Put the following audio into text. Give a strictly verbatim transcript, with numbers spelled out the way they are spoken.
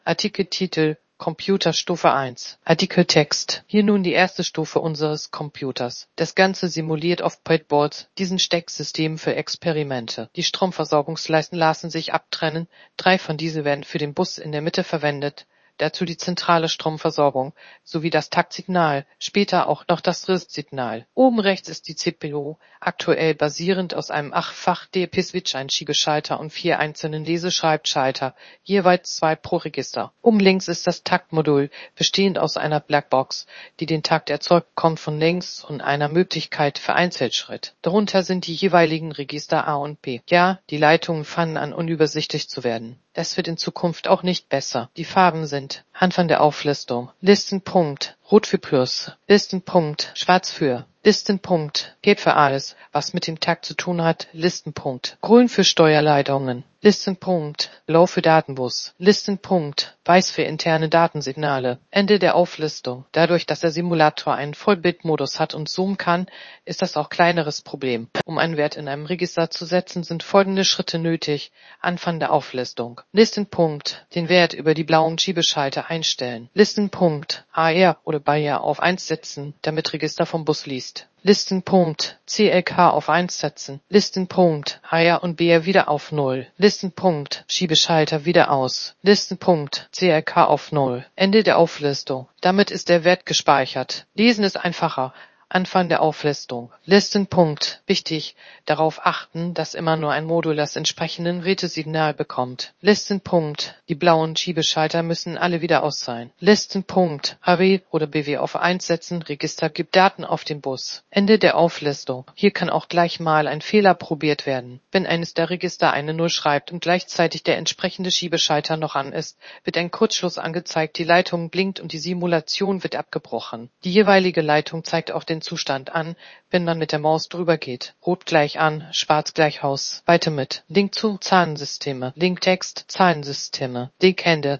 Artikeltitel Computerstufe eins. Artikeltext. Hier nun die erste Stufe unseres Computers. Das Ganze simuliert auf Breadboards, diesen Stecksystem für Experimente. Die Stromversorgungsleisten lassen sich abtrennen, drei von diesen werden für den Bus in der Mitte verwendet, dazu die zentrale Stromversorgung sowie das Taktsignal, später auch noch das R I S-Signal. Oben rechts ist die C P U, aktuell basierend aus einem achtfach D P-Switch-Einschiebeschalter und vier einzelnen Leseschreibschalter, jeweils zwei pro Register. Oben links ist das Taktmodul, bestehend aus einer Blackbox, die den Takt erzeugt, kommt von links und einer Möglichkeit für Einzelschritt. Darunter sind die jeweiligen Register A und B. Ja, die Leitungen fangen an unübersichtlich zu werden. Das wird in Zukunft auch nicht besser. Die Farben sind Anfang der Auflistung. Listenpunkt, rot für Plus. Listenpunkt, schwarz für. Listenpunkt, gelb für alles, was mit dem Takt zu tun hat. Listenpunkt, grün für Steuerleitungen. Listenpunkt, blau für Datenbus. Listenpunkt, weiß für interne Datensignale. Ende der Auflistung. Dadurch, dass der Simulator einen Vollbildmodus hat und zoomen kann, ist das auch kleineres Problem. Um einen Wert in einem Register zu setzen, sind folgende Schritte nötig. Anfang der Auflistung. Listenpunkt, den Wert über die blauen Schiebeschalter einstellen. Listenpunkt, A R oder Bayer auf eins setzen, damit Register vom Bus liest. Listenpunkt, C L K auf eins setzen. Listenpunkt, A R und B R wieder auf null. Listenpunkt, Schiebeschalter wieder aus. Listenpunkt, C L K auf null. Ende der Auflistung. Damit ist der Wert gespeichert. Lesen ist einfacher. Anfang der Auflistung. Listenpunkt. Wichtig, darauf achten, dass immer nur ein Modul das entsprechende Rätesignal bekommt. Listenpunkt. Die blauen Schiebeschalter müssen alle wieder aus sein. Listenpunkt. A W oder B W auf eins setzen. Register gibt Daten auf den Bus. Ende der Auflistung. Hier kann auch gleich mal ein Fehler probiert werden. Wenn eines der Register eine null schreibt und gleichzeitig der entsprechende Schiebeschalter noch an ist, wird ein Kurzschluss angezeigt, die Leitung blinkt und die Simulation wird abgebrochen. Die jeweilige Leitung zeigt auch den Zustand an, wenn man mit der Maus drüber geht. Rot gleich an, schwarz gleich aus. Weiter mit. Link zu Zahlensysteme. Link Text, Zahlensysteme. Link Ende,